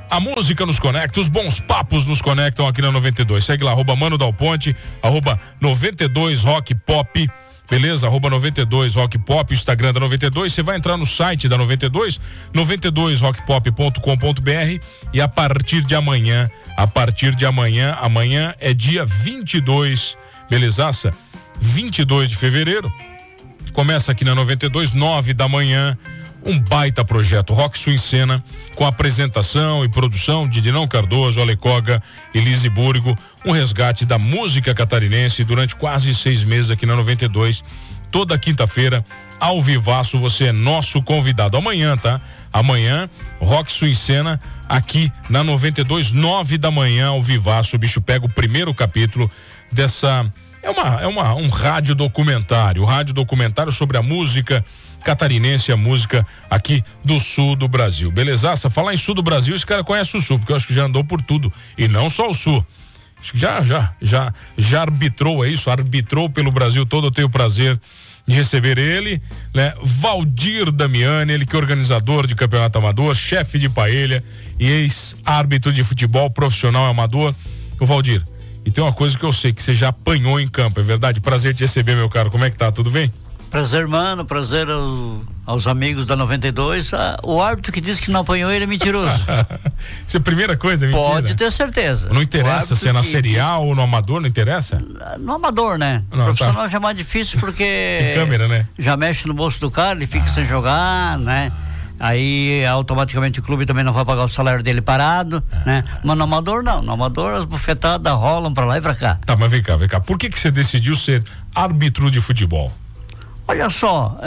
A música nos conecta, os bons papos nos conectam aqui na 92. Segue lá, @Mano Dal Ponte, @92 Rock Pop, beleza? @92 Rock Pop, Instagram da 92. Você vai entrar no site da 92, 92rockpop.com.br, e a partir de amanhã, amanhã é dia 22, belezaça? 22 de fevereiro. Começa aqui na 92, 9 da manhã. Um baita projeto Rock Sul em Cena, com apresentação e produção de Dinão Cardoso, Alecoga e Lise Burgo. Um resgate da música catarinense durante quase 6 meses aqui na 92. Toda quinta-feira, ao vivaço, você é nosso convidado. Amanhã, tá? Amanhã, Rock Sul em Cena, aqui na 92, 9 da manhã, ao vivaço. O bicho pega o primeiro capítulo dessa... um rádio documentário sobre a música catarinense, a música aqui do sul do Brasil. Belezaça? Falar em sul do Brasil, esse cara conhece o sul, porque eu acho que já andou por tudo, e não só o sul. Acho que já arbitrou, é isso? Arbitrou pelo Brasil todo. Eu tenho o prazer de receber ele, né? Valdir Damiani, ele que é organizador de campeonato amador, chefe de paella e ex-árbitro de futebol profissional amador. O Valdir, e tem uma coisa que eu sei, que você já apanhou em campo, é verdade? Prazer te receber, meu caro. Como é que tá? Tudo bem? Prazer, mano. Prazer aos amigos da 92. O árbitro que disse que não apanhou, ele é mentiroso. Isso é a primeira coisa, mentira? Pode ter certeza. Não interessa se é na Série A ou no amador, não interessa? No amador, né? Não, profissional tá. Já é mais difícil porque... Tem câmera, né? Já mexe no bolso do cara, ele fica sem jogar, né? Aí automaticamente o clube também não vai pagar o salário dele parado, né? Mas no amador não, no amador as bufetadas rolam pra lá e pra cá. Tá, mas vem cá. Por que você decidiu ser árbitro de futebol? Olha só,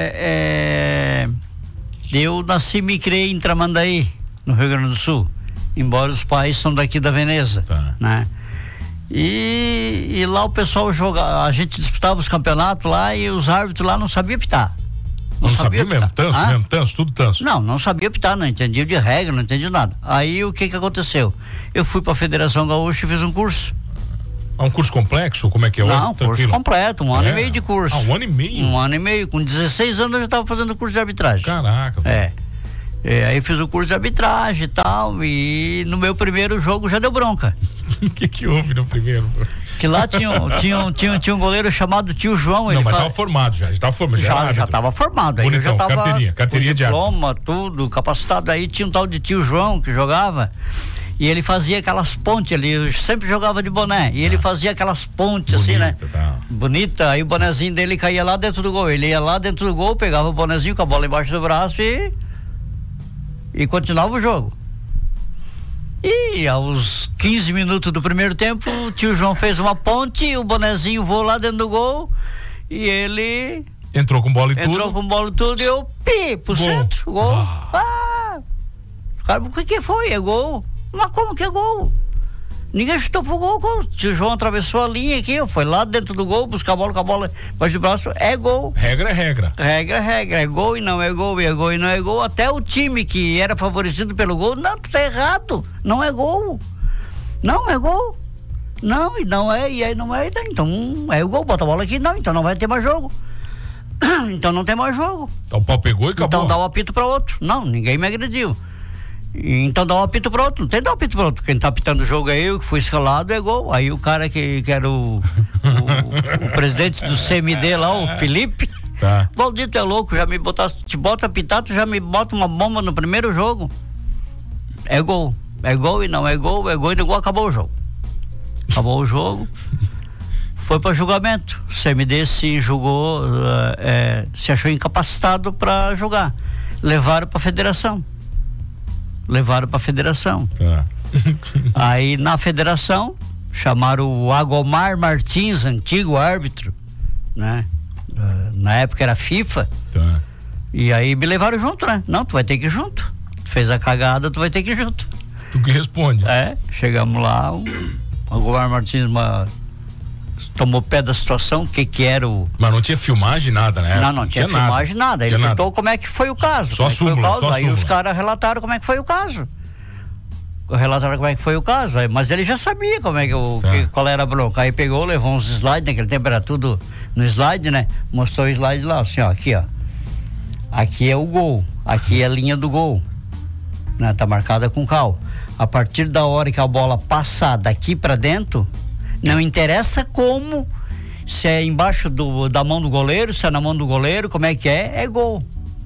eu nasci e me criei em Tramandaí, no Rio Grande do Sul, embora os pais são daqui da Veneza, né? E lá o pessoal a gente disputava os campeonatos lá e os árbitros lá não sabiam apitar. Não sabia mesmo, tudo tanso. Não sabia apitar, não entendia de regra, não entendia nada. Aí o que aconteceu? Eu fui pra Federação Gaúcha e fiz um curso. É um curso complexo? Como é que é? Não, curso completo, um ano e meio de curso. Um ano e meio? Um ano e meio, com 16 anos eu já estava fazendo curso de arbitragem. Caraca. Aí fiz o curso de arbitragem e tal, e no meu primeiro jogo já deu bronca. O que houve no primeiro? Que lá tinha um goleiro chamado Tio João. Não, mas estava formado já estava formado. Já estava formado. Aí bonitão, eu já tava carteirinha de árbitro. Diploma, tudo, capacitado. Aí tinha um tal de Tio João que jogava, e ele fazia aquelas pontes ali, eu sempre jogava de boné, e ele fazia aquelas pontes bonita, assim, né? Bonita, aí o bonezinho dele caía lá dentro do gol, ele ia lá dentro do gol, pegava o bonezinho com a bola embaixo do braço e continuava o jogo. E aos 15 minutos do primeiro tempo, o Tio João fez uma ponte, o bonezinho voou lá dentro do gol, e ele... Entrou com bola e tudo? Entrou com bola e tudo, e eu, pro centro, gol. Cara, o que foi? É gol? Mas como que é gol? Ninguém chutou pro gol. O Tio João atravessou a linha aqui, foi lá dentro do gol, buscar a bola com a bola embaixo do braço, é gol. Regra é regra. Regra é regra, é gol e não é gol, é gol e não é gol. Até o time que era favorecido pelo gol, não, tu tá errado, não é gol. Não é gol. Não, e não é, e aí não é, então é o gol, bota a bola aqui, não, então não vai ter mais jogo. Então não tem mais jogo. Então o pau pegou e acabou. Então dá o apito para outro. Não, ninguém me agrediu. Então dá um apito pro outro, não tem dar um apito pro outro. Quem tá apitando o jogo é eu, que fui escalado, é gol. Aí o cara que era o presidente do CMD lá, o Felipe, Valdir, tu é louco, já me botasse, te bota a apitar, tu já me bota uma bomba no primeiro jogo. É gol e não é gol, e no gol acabou o jogo. Acabou o jogo, foi para julgamento. O CMD se julgou, se achou incapacitado para jogar. Levaram para federação. Aí na federação chamaram o Agomar Martins, antigo árbitro, né? Na época era FIFA. E aí me levaram junto, né? Não, tu vai ter que ir junto. Tu fez a cagada, tu vai ter que ir junto. Tu que responde. Chegamos lá, o Agomar Martins tomou pé da situação, que era o... Mas não tinha filmagem, nada, né? Não tinha filmagem, nada. Ele contou como é que foi o caso. Só súmula. Aí os caras relataram como é que foi o caso. Mas ele já sabia como é qual era a bronca. Aí pegou, levou uns slides, naquele tempo era tudo no slide, né? Mostrou o slide lá, assim, ó, aqui é o gol, aqui é a linha do gol. né? Tá marcada com cal. A partir da hora que a bola passar daqui para dentro, não interessa como, se é embaixo da mão do goleiro, se é na mão do goleiro, como é que é gol.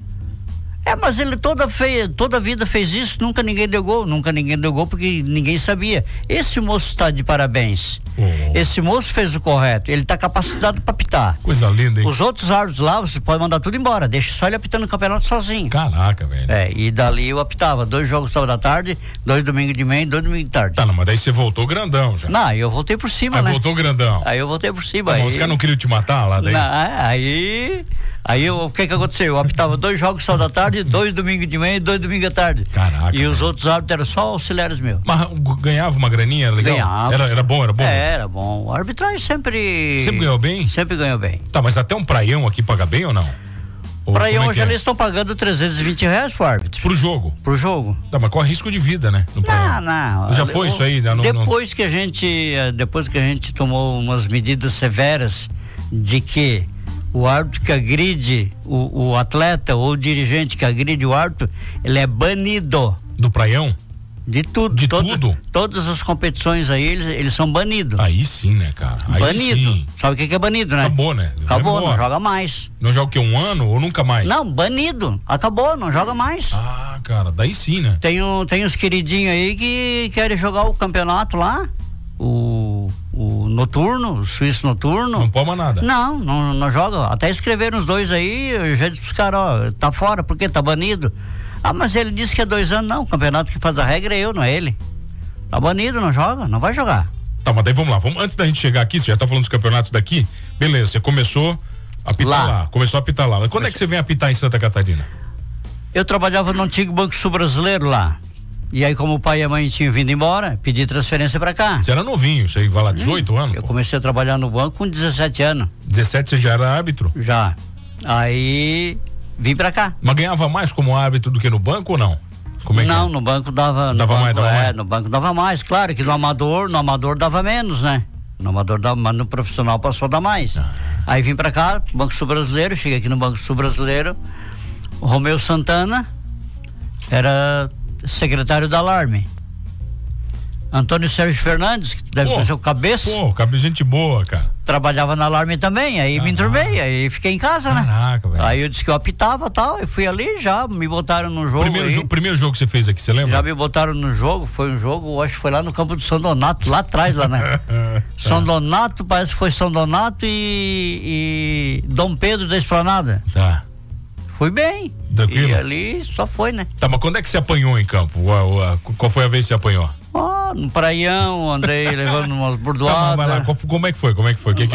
Mas ele toda a vida fez isso, nunca ninguém deu gol porque ninguém sabia. Esse moço está de parabéns. Esse moço fez o correto, ele está capacitado para apitar. Coisa linda, hein? Os outros árbitros lá, você pode mandar tudo embora, deixa só ele apitando o campeonato sozinho. Caraca, velho. E dali eu apitava 2 jogos sábado da tarde, 2 domingos de manhã e 2 domingos de tarde. Tá, não, mas daí você voltou grandão já. Não, eu voltei por cima, né? Voltou grandão. Aí eu voltei por cima. Os caras não queriam te matar lá daí? Não, aí o que aconteceu? Eu apitava 2 jogos sábado da tarde, 2 domingos de manhã e 2 domingos da tarde. Caraca. E os outros árbitros eram só auxiliares meus. Mas ganhava uma graninha legal? Ganhava. Era bom? Era bom. A arbitragem sempre ganhou bem? Sempre ganhou bem. Tá, mas até um praião aqui paga bem ou não? Praião hoje eles estão pagando R$320 pro árbitro. Pro jogo? Pro jogo. Tá, mas corre risco de vida, né? Não. Já foi isso aí? Depois que a gente tomou umas medidas severas de que o árbitro que agride o atleta ou o dirigente que agride o árbitro, ele é banido. Do praião? De tudo. De tudo? Todas as competições aí, eles são banidos. Aí sim, né, cara? Aí banido. Sim. Sabe o que é banido, né? Acabou, né? Acabou, não joga mais. Não joga o quê? Um ano ou nunca mais? Não, banido. Acabou, não joga mais. Ah, cara, daí sim, né? Tem uns queridinhos aí que querem jogar o campeonato lá, o noturno, o suíço noturno. Não pode mais nada. Não joga. Até escreveram os 2 aí, eu já disse pros caras, ó, tá fora, porque tá banido. Mas ele disse que é 2 anos, não. O campeonato que faz a regra é eu, não é ele. Tá banido, não joga, não vai jogar. Tá, mas daí vamos lá. Antes da gente chegar aqui, você já tá falando dos campeonatos daqui, beleza, você começou a apitar lá. Começou a apitar lá. Mas quando é que você vem apitar em Santa Catarina? Eu trabalhava no antigo Banco Sul Brasileiro lá. E aí, como o pai e a mãe tinham vindo embora, pedi transferência pra cá. Você era novinho, você vai lá 18 anos? Eu comecei a trabalhar no banco com 17 anos. 17 você já era árbitro? Já. Aí vim pra cá. Mas ganhava mais como árbitro do que no banco ou não? Como é não, no banco dava. Dava mais? No banco dava mais, claro que no amador dava menos, né? No amador dava, mas no profissional passou a dar mais. Aí vim pra cá, Banco Sul Brasileiro, cheguei aqui no Banco Sul Brasileiro, o Romeu Santana era secretário da Alarme. Antônio Sérgio Fernandes, que deve ser o cabeça. Gente boa, cara. Trabalhava na Alarme também, aí me enturmei, aí fiquei em casa, né? Caraca, velho. Aí eu disse que eu apitava e tal, eu fui ali, já me botaram no jogo. Primeiro jogo que você fez aqui, você lembra? Já me botaram no jogo, foi um jogo, acho que foi lá no campo do São Donato, lá atrás, lá, né? São Donato, parece que foi São Donato e Dom Pedro da Esplanada. Tá. Fui bem. Tranquilo? E ali só foi, né? Tá, mas quando é que você apanhou em campo? Qual foi a vez que você apanhou? No praião, andei levando umas bordoadas. Tá, mas lá, como é que foi? O que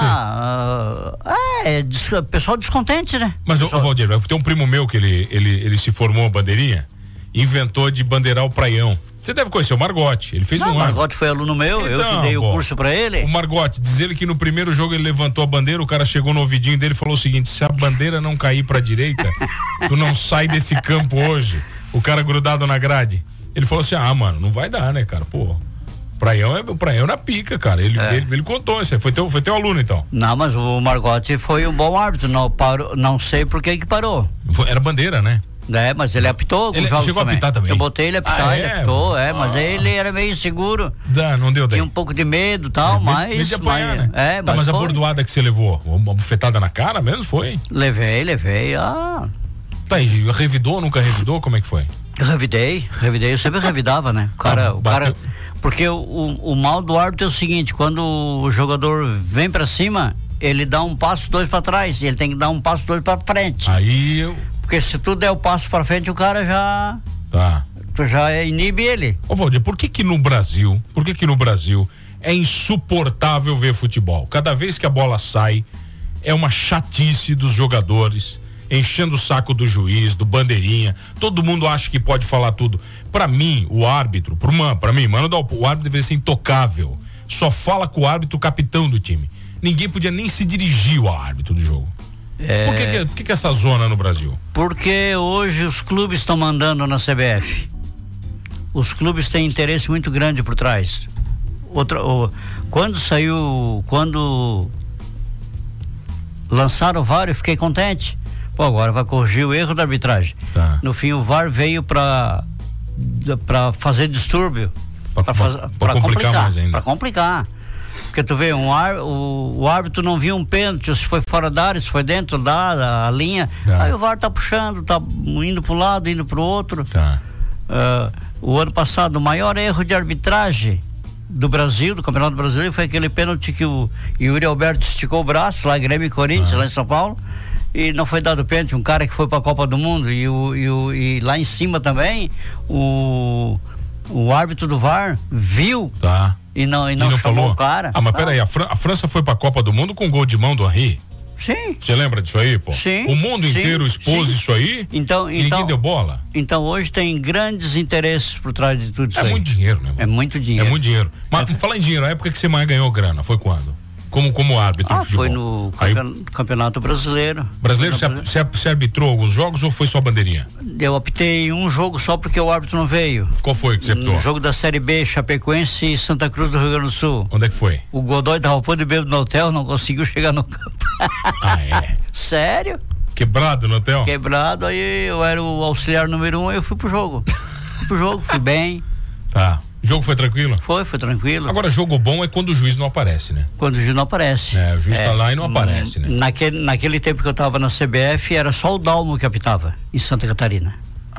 você... pessoal descontente, né? Mas, Valdir, tem um primo meu que ele se formou bandeirinha, inventou de bandeirar o praião. Você deve conhecer o Margotti, ele fez um ano. O Margotti foi aluno meu, então, eu que dei o curso pra ele. O Margotti, diz ele que no primeiro jogo ele levantou a bandeira, o cara chegou no ouvidinho dele e falou o seguinte: se a bandeira não cair pra direita, tu não sai desse campo hoje. O cara grudado na grade. Ele falou assim: mano, não vai dar, né, cara? Pô, o praião na pica, cara. Ele contou isso aí. Foi teu aluno, então? Não, mas o Margotti foi um bom árbitro, não sei por que parou. Era bandeira, né? Mas ele apitou. Ele chegou a apitar também. Eu botei ele a apitar, ele apitou, mas ele era meio inseguro. Não deu daí. Tinha um pouco de medo e tal, mas. Medo de apanhar, né? Mas a bordoada que você levou, uma bufetada na cara mesmo, foi? Levei. Tá, e revidou, nunca revidou? Como é que foi? Revidei, eu sempre revidava, né? O cara, porque o mal do árbitro é o seguinte: quando o jogador vem pra cima, ele dá um passo, 2 pra trás, e ele tem que dar um passo, 2 pra frente. Porque se tu der o passo pra frente, o cara já... Tu já inibe ele. Valdir, por que no Brasil é insuportável ver futebol? Cada vez que a bola sai, é uma chatice dos jogadores, enchendo o saco do juiz, do bandeirinha. Todo mundo acha que pode falar tudo. Pra mim, o árbitro, o árbitro deveria ser intocável. Só fala com o árbitro, o capitão do time. Ninguém podia nem se dirigir ao árbitro do jogo. Por que essa zona no Brasil? Porque hoje os clubes estão mandando na CBF. Os clubes têm interesse muito grande por trás. Quando lançaram o VAR, eu fiquei contente. Agora vai corrigir o erro da arbitragem. No fim, o VAR veio para para fazer distúrbio. Para complicar mais ainda. Para complicar. Porque tu vê, o árbitro não viu um pênalti, se foi fora da área, se foi dentro da linha. Aí o VAR tá puxando, tá indo para um lado, indo para o outro. O ano passado, o maior erro de arbitragem do Brasil, do Campeonato Brasileiro, foi aquele pênalti que o Yuri Alberto esticou o braço, lá Grêmio e Corinthians, lá em São Paulo, e não foi dado pênalti. Um cara que foi para a Copa do Mundo e lá em cima também o árbitro do VAR viu e não chamou falou. O cara. Mas peraí, a França foi pra Copa do Mundo com gol de mão do Henry? Sim. Você lembra disso aí, pô? Sim. O mundo inteiro expôs isso aí e ninguém deu bola. Então hoje tem grandes interesses por trás de tudo isso aí. É muito dinheiro, né? É muito dinheiro. É muito dinheiro. Mas falar em dinheiro, a época que você mais ganhou grana, foi quando? Como árbitro de foi futebol? no Campeonato Brasileiro. Brasileiro, você arbitrou alguns jogos ou foi só bandeirinha? Eu optei um jogo só porque o árbitro não veio. Qual foi que você optou? No jogo da Série B, Chapecoense e Santa Cruz do Rio Grande do Sul. Onde é que foi? O Godoy tava podre bêbado no hotel, não conseguiu chegar no campo. É? Sério? Quebrado no hotel? Quebrado, aí eu era o auxiliar número 1, aí eu fui pro jogo. Fui bem. Tá. O jogo foi tranquilo? Foi tranquilo. Agora, jogo bom é quando o juiz não aparece, né? Quando o juiz não aparece. O juiz tá lá e não aparece, né? Naquele tempo que eu tava na CBF, era só o Dalmo que apitava, em Santa Catarina.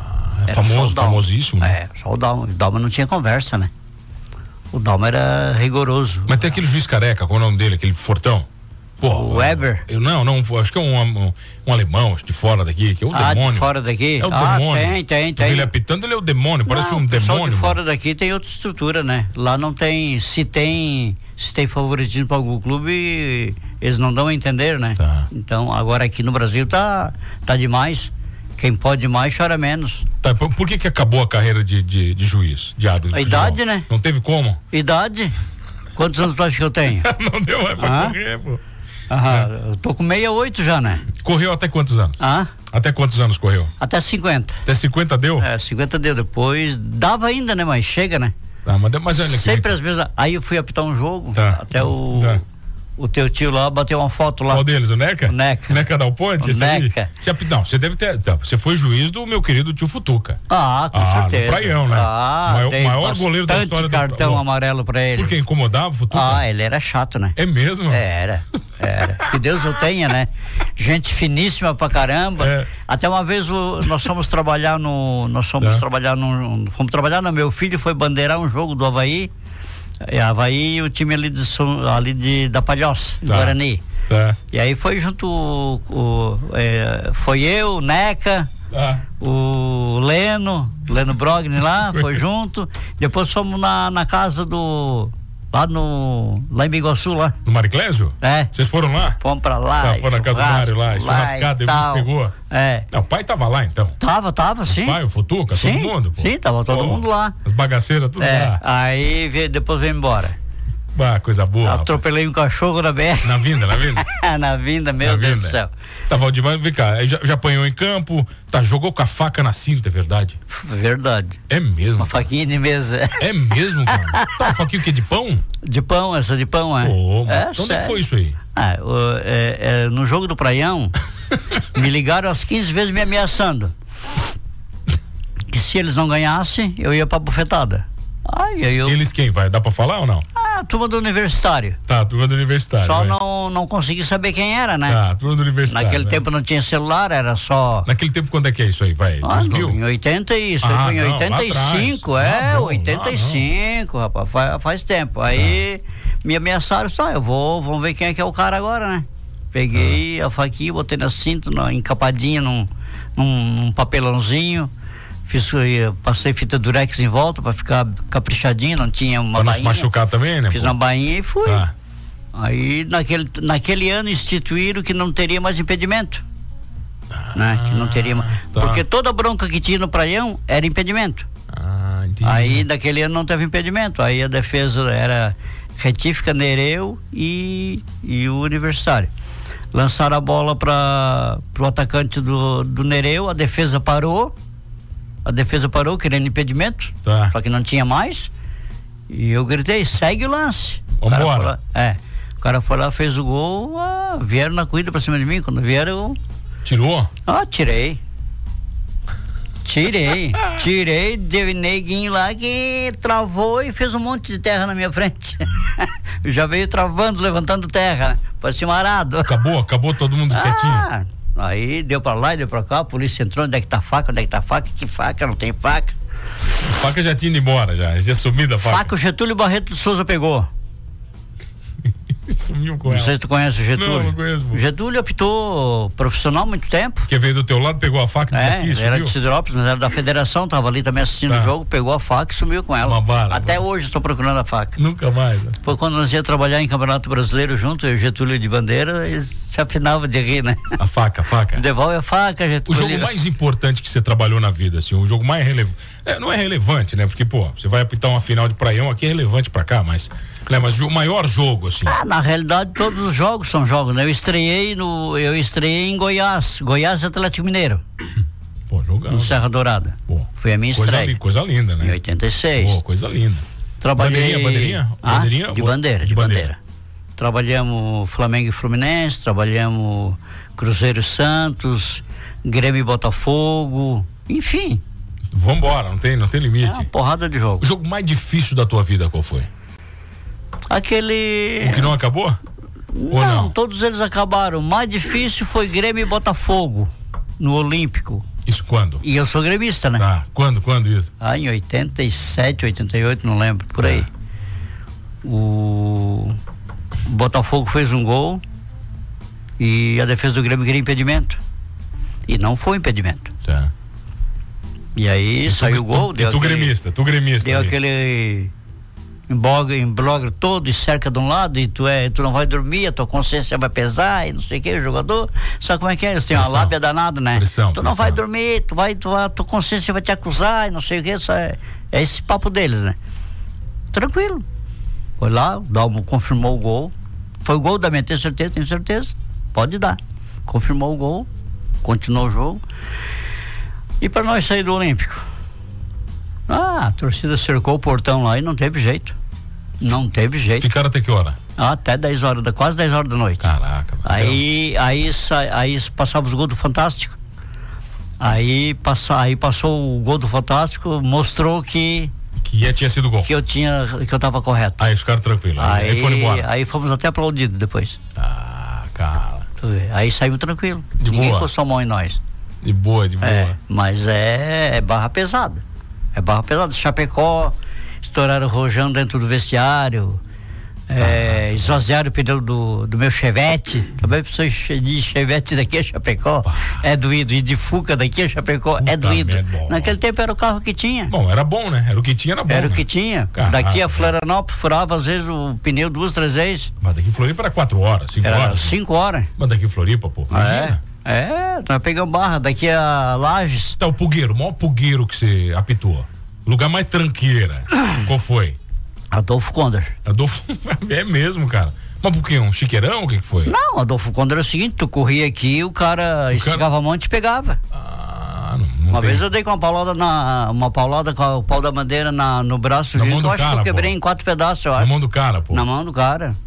Famosíssimo, né? Só o Dalmo. O Dalmo não tinha conversa, né? O Dalmo era rigoroso. Mas tem aquele juiz careca, qual é o nome dele? Aquele fortão? Pô, o Weber? Não, acho que é um alemão de fora daqui, que é o demônio. De fora daqui? É o demônio. Tem. Ele apitando, ele é o demônio, parece um demônio. De fora daqui tem outra estrutura, né? Lá não tem, se tem favoritismo para algum clube, eles não dão a entender, né? Tá. Então, agora aqui no Brasil tá demais. Quem pode mais chora menos. Tá, por que acabou a carreira de juiz, de árbitro? A idade, né? Não teve como? Idade? Quantos anos tu acha que eu tenho? Não deu mais pra correr, pô. Eu tô com 68 já, né? Correu até quantos anos? Até quantos anos correu? Até 50. Até 50 deu? 50 deu. Depois dava ainda, né? Mas chega, né? Mas olha, sempre as mesmas. Aí eu fui apitar um jogo, até o teu tio lá bateu uma foto lá. Qual deles, o Neca? O Neca. Neca Dal Ponte? O Neca. Você deve ter. Você foi juiz do meu querido tio Futuca. Com certeza. No Praião, né? Maior goleiro da história do cartão amarelo pra ele. Porque incomodava o Futuca? Ele era chato, né? É mesmo? Era. Que Deus o tenha, né? Gente finíssima pra caramba. Até uma vez nós fomos trabalhar fomos trabalhar no meu filho, foi bandeirar um jogo do Avaí. Havaí e o time ali da Palhoça, Guarani. E aí foi junto foi eu, o Neca, o Leno Brogni lá, foi junto. Depois fomos na casa lá em Biguaçu, lá. No Mariclésio? Vocês foram lá? Fomos pra lá. Foram na casa do Mário lá, churrascada, e você pegou. O pai tava lá, então? Tava, sim. O pai, o Futuca, todo mundo? Pô. Sim, tava todo mundo lá. As bagaceiras, tudo lá. Aí depois veio embora. Coisa boa. Atropelei um cachorro na BR. Na vinda? Na vinda, meu Deus do céu. Valdemar, vem cá, já apanhou em campo, jogou com a faca na cinta, é verdade? Verdade. É mesmo? Uma faquinha de mesa. É mesmo, cara? Uma faquinha o quê? De pão? De pão, essa de pão, Onde é que foi isso aí? No jogo do Praião, me ligaram às 15 vezes me ameaçando. Que se eles não ganhassem, eu ia pra bufetada. Eles quem vai? Dá pra falar ou não? A turma do universitário. A turma do universitário. Só não consegui saber quem era, né? A turma do universitário. Naquele tempo não tinha celular, era só. Naquele tempo, quando é que é isso aí? Vai? 2000? Em 80 isso. Foi em 85. 85, rapaz. Faz tempo. Aí me ameaçaram, vamos ver quem é que é o cara agora, né? Peguei a faquinha, botei na cinta, encapadinha num papelãozinho. Passei fita durex em volta pra ficar caprichadinho, não tinha uma bainha. Pra não se machucar também, né? Fiz uma bainha e fui. Aí naquele ano instituíram que não teria mais impedimento. Né? Que não teria mais. Porque toda bronca que tinha no Praião era impedimento. Entendi. Aí daquele ano não teve impedimento. Aí a defesa era retífica, Nereu e o Universitário. Lançaram a bola pro atacante do Nereu, a defesa parou, querendo impedimento, só que não tinha mais, e eu gritei, segue o lance. Vambora. O cara foi lá, fez o gol, vieram na corrida pra cima de mim, quando vieram eu... Tirou? Tirei. Tirei, deu neguinho lá que travou e fez um monte de terra na minha frente. Já veio travando, levantando terra, parecia um arado. Acabou todo mundo quietinho. Aí deu pra lá e deu pra cá, a polícia entrou, onde é que tá a faca, que faca, não tem faca. A faca já tinha ido embora, já sumiu a faca. Faca o Getúlio Barreto de Souza pegou. Sumiu com ela. Não sei se tu conhece o Getúlio. Não conheço. O Getúlio apitou profissional há muito tempo. Que veio do teu lado, pegou a faca e sumiu. Era de Siderópolis, mas era da federação, tava ali também assistindo o jogo, pegou a faca e sumiu com ela. Uma bala. Até hoje estou procurando a faca. Nunca mais. Né? Depois, quando nós ia trabalhar em Campeonato Brasileiro junto, eu e o Getúlio de Bandeira, eles se afinavam de rir, né? A faca. Devolve a faca, Getúlio. O jogo mais importante que você trabalhou na vida, assim, o jogo mais relevante. Não é relevante, né? Porque, você vai apitar uma final de praião, aqui é relevante pra cá, mas o maior jogo, assim. Na realidade, todos os jogos são jogos, né? Eu estreiei em Goiás e Atlético Mineiro. Jogando. No Serra Dourada. Foi a minha estreia. Coisa linda, né? Em 86. Coisa linda. Trabalhei... Bandeirinha? De bandeira. Trabalhamos Flamengo e Fluminense, trabalhamos Cruzeiro e Santos, Grêmio e Botafogo, enfim. Vambora, não tem limite. Uma porrada de jogo. O jogo mais difícil da tua vida qual foi? Aquele... O que não acabou? Não, todos eles acabaram. O mais difícil foi Grêmio e Botafogo, no Olímpico. Isso quando? E eu sou gremista, né? Tá, quando isso? Em 87, 88, não lembro, por aí. O Botafogo fez um gol e a defesa do Grêmio queria impedimento. E não foi impedimento. Tá. E aí saiu o gol. Tu gremista. Deu aquele emblogre todo e cerca de um lado e tu não vai dormir, a tua consciência vai pesar e não sei o que, o jogador, sabe como é que é? Eles têm uma lábia danada, né? Tu não vai dormir, a tua consciência vai te acusar e não sei o que, é esse papo deles, né? Tranquilo. Foi lá, o Dalmo confirmou o gol, foi o gol da minha, tenho certeza, pode dar. Confirmou o gol, continuou o jogo. E para nós sair do Olímpico, a torcida cercou o portão lá e não teve jeito. Ficaram até que hora? Até 10 horas, quase 10 horas da noite. Caraca. Aí passava os gols do Fantástico. Aí passou o gol do Fantástico, mostrou que tinha sido gol. Que eu tava correto. Aí ficaram tranquilos. Aí foram embora. Aí fomos até aplaudidos depois. Cara. Aí saímos tranquilo. Ninguém encostou a mão em nós. De boa. Mas é barra pesada. Chapecó, estouraram o rojão dentro do vestiário, esvaziaram o pneu do meu Chevette. Também pessoas de Chevette daqui a Chapecó é doído, e de Fuca daqui a Chapecó é doído. Naquele tempo era o carro que tinha. Bom, era bom, né? Era o que tinha, era bom. Era o que tinha. Daqui a Florianópolis furava às vezes o pneu 2, 3 vezes. Mas daqui a Floripa era 4 horas, 5 horas. 5 horas. Mas daqui a Floripa, imagina. Nós pegamos barra, daqui a Lages. Tá, o maior pulgueiro que você apitou. Lugar mais tranqueira. Qual foi? Adolfo Konder. É mesmo, cara. Mas por quê? Um chiqueirão? O que foi? Não, Adolfo Konder é o seguinte, tu corria aqui, o cara esticava a mão e te pegava. Uma vez eu dei com uma paulada com o pau da bandeira no braço, eu acho que eu quebrei em 4 pedaços, eu acho. Na mão do cara, pô. Na mão do cara.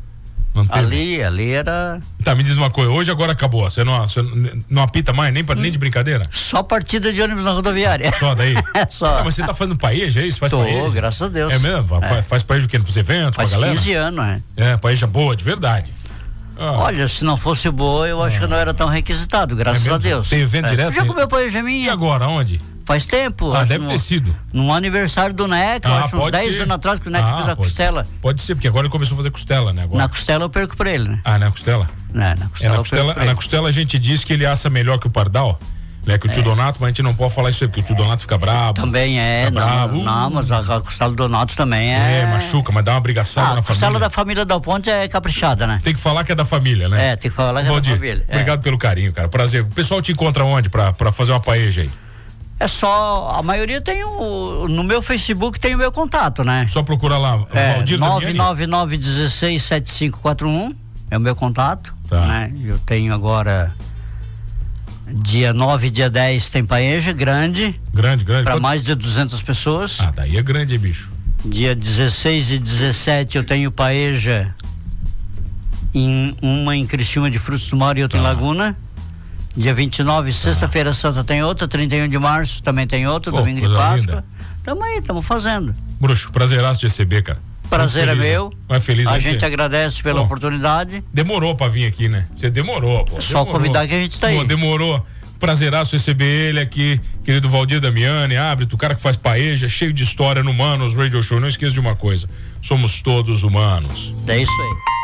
Ali era... Tá, me diz uma coisa, hoje agora acabou, você não apita mais, nem de brincadeira? Só partida de ônibus na rodoviária. Só daí? Só. Mas você tá fazendo paeja, é isso? Faz paeja? Graças a Deus. É mesmo? Faz paeja o quê? Pros eventos, faz pra galera? 15 anos, paeja boa, de verdade. Olha, se não fosse boa, eu acho que não era tão requisitado, graças a Deus. Tem evento direto? Já comeu paeja minha? E agora, onde? Faz tempo. Deve ter sido. No aniversário do NEC, acho uns 10 anos atrás que o NEC fez a costela. Pode ser, porque agora ele começou a fazer costela, né? Agora. Na costela eu perco pra ele, né? Na costela? Na costela a gente diz que ele assa melhor que o pardal, né? Que o tio Donato, mas a gente não pode falar isso aí, porque o tio Donato fica brabo. Também não, mas a costela do Donato também machuca, mas dá uma brigaçada na família. A costela da família Dal Ponte é caprichada, né? Tem que falar que é da família, né? Tem que falar que é da família. Obrigado pelo carinho, cara. Prazer. O pessoal te encontra onde pra fazer uma paeja aí? É só, a maioria tem no meu Facebook tem o meu contato, né? Só procura lá, Valdir 999167541 é o meu contato, né? Eu tenho agora dia 9 e dia 10 tem paeja grande. Grande. Para mais de 200 pessoas. Daí é grande, bicho. Dia 16 e 17 eu tenho paeja uma em Criciúma de Frutos do Mar e outra em Laguna. Dia 29, sexta-feira santa tem outra, 31 de março também tem outra, domingo de Páscoa. Tamo aí, estamos fazendo. Bruxo, prazeraço de receber, cara. Prazer é meu. Vai feliz, a gente agradece pela oportunidade. Demorou pra vir aqui, né? Você demorou, pô. Só convidar que a gente tá aí. Demorou. Prazeraço receber ele aqui, querido Valdir Damiani, Ábrito, o cara que faz paeja, cheio de história no Manos Radio Show. Não esqueça de uma coisa, somos todos humanos. É isso aí.